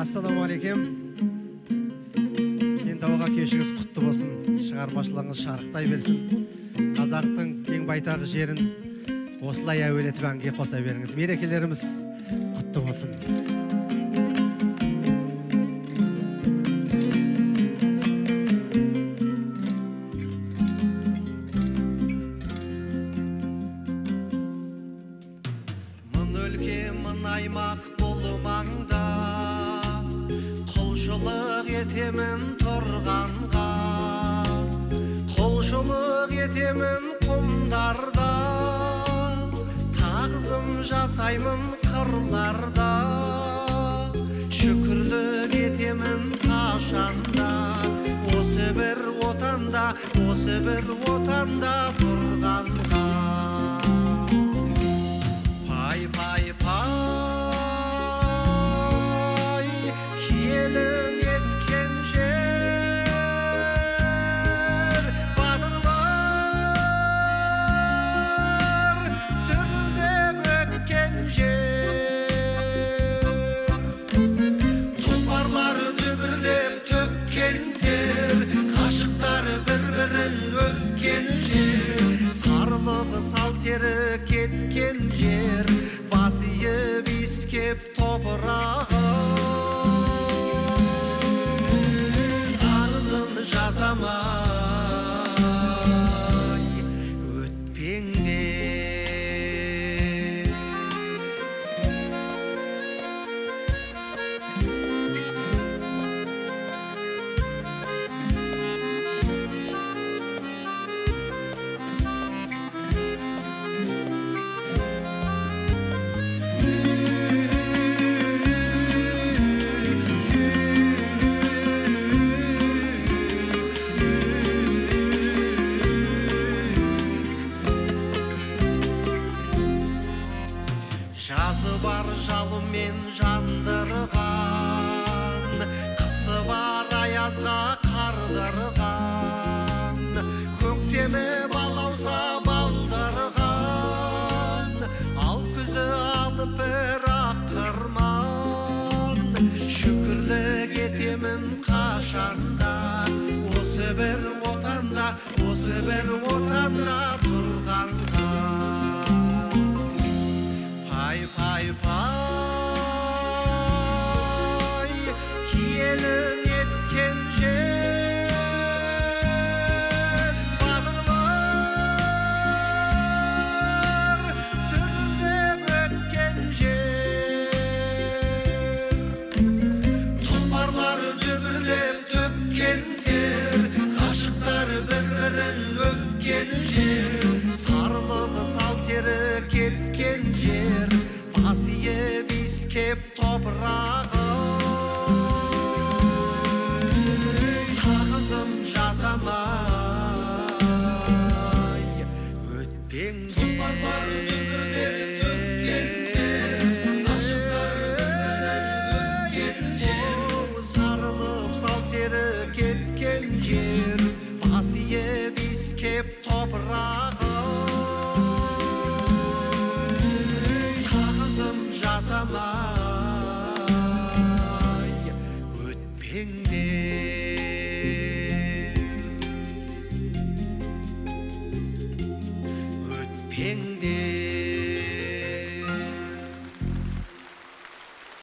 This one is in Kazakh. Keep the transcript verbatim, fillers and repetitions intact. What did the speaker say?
Ассалаумағалейкум. Кентауға кешіңіз құтты болсын, шығармашылығыңыз шарықтай берсін. Қазақтың кең байтақ жерін осылай әуелетіп әнге қоса беріңіз. Мерекелеріміз құтты болсын. Аймақ бұл маңда құлшылық етемін тұрғанға, құлшылық етемін құмдарда, тағзым жасаймын қырларда, шүкірлік етемін қашанда, осы бір отанда, осы бір отанда тұрғанға. Пай, пай, пай, келін еткен жер, батырлар дүрілдеп өткен жер, тұлпарлар дүбірлеп төккен тер, ғашықтар бір-бірін өпкен жер, сарылып сал сері кеткен жер, бас иіп иіскеп топырағы, тағзым жасамай өтпеңдер. Жазы бар жалымен жандырған, қысы бар аязға қардырған, көктемі балауса балдырған, ал күзі алып бір ақырман, шүкірлік етемін қашанда, осы бір отанда, осы бір отанда тұрғанға. Пай, пай, пай, келін еткен жер, батырлар дүрілдеп өткен жер, тұлпарлар дүбірлеп төккен тер, ғашықтар бір-бірін өпкен жер, сарылып сал сері кеткен жер, бас иіп иіскеп топырағы, тағзым жасамай өтпеңдер. Сарылып сал сері кеткен жер, бас иіп иіскеп топырағы, жасамай өтпеңдер, өтпеңдер.